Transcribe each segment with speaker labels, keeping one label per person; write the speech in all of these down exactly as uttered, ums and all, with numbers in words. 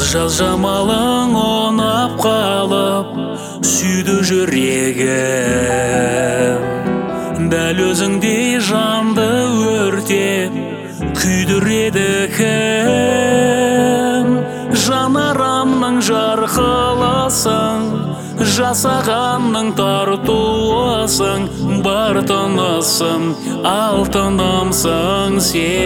Speaker 1: жаз жамалың онап қалып сүйді жүрегім, дәл өзіңдей жанды өртеп күйдіреді кім. Жанарамның жарқылысың, жасағанның тартуысың, бар тынысым алтынымсың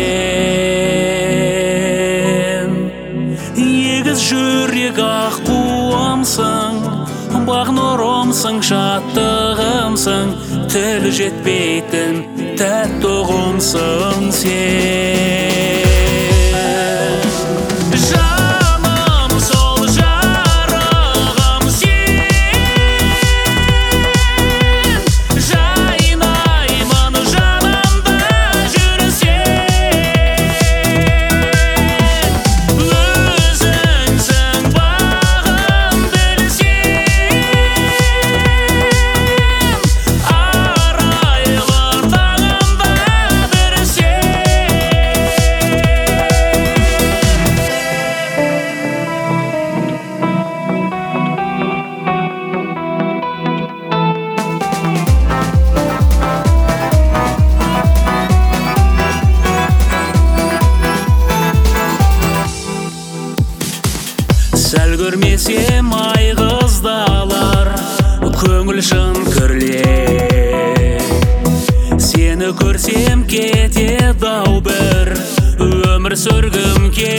Speaker 1: сен. Егіз жүрек аққуымсың, бақ нұрымсың, шаттығымсың, тіл жетпейтін тәтті ұғымсың сен. Сәл көрмесем айғыздалар, көңіл шын күрле. Сені көрсем кетеді ау бір, өмір сүргім келеді.